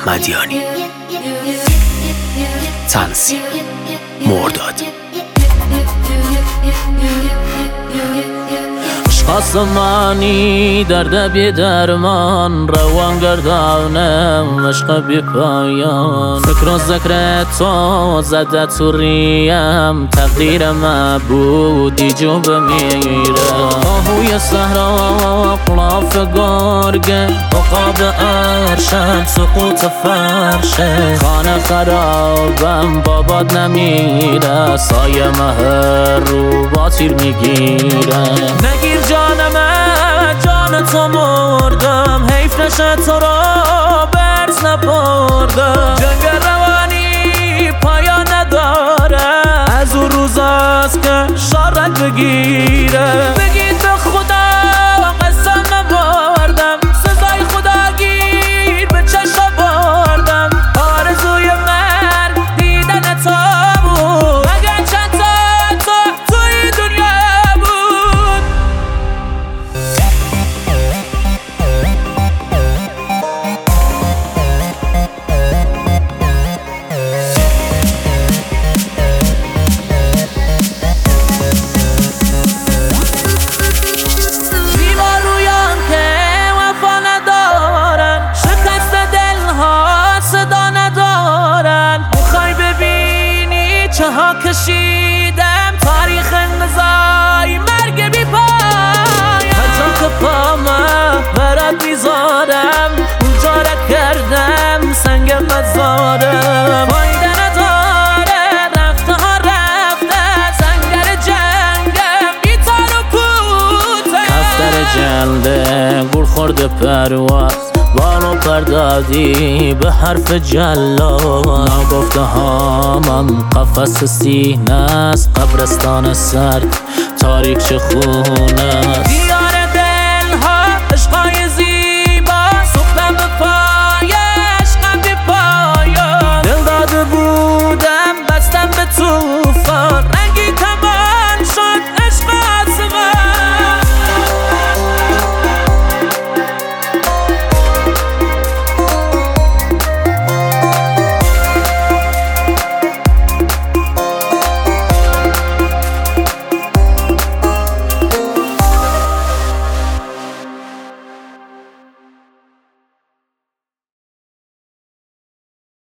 احمدیانی. تنظیم مرداد. آسمانی درد بی درمان، روان گردانم عشق بی پایان. فکر و ذکر تو زده تو ریم، تقدیر معبودی جو بمیره. آهوی صحرا قلاف گرگه، عقاب ارشد سقوط فرشه. خانه خرابم بابات نمیره، سایه مهر رو باطیل میگیره. نگیر جانم جان تو مردم، حیف نشه تو را برز نبردم. جنگ روانی پایان نداره، از اون روزاست که شارت بگیره. بگید به خدا قسم نبردم، سزای خدا گیر به چشم بردم. آرزوی من دیدن تو بود، مگر چند تا تو توی دنیا بود. ها کشیدم تاریخ انقضای مرگ بی پای. حتی که پامه برات میذارم، اونجا را کردم سنگ مزارم. فایده نداره رفته ها رفته، سنگر جنگم بی تار و پوته. کفتر جلده گل خورده پرواز، بالو پردادی به حرف جلاد. نگفته ها من قفس سینه است، قبرستان سرد تاریک چه خونه است.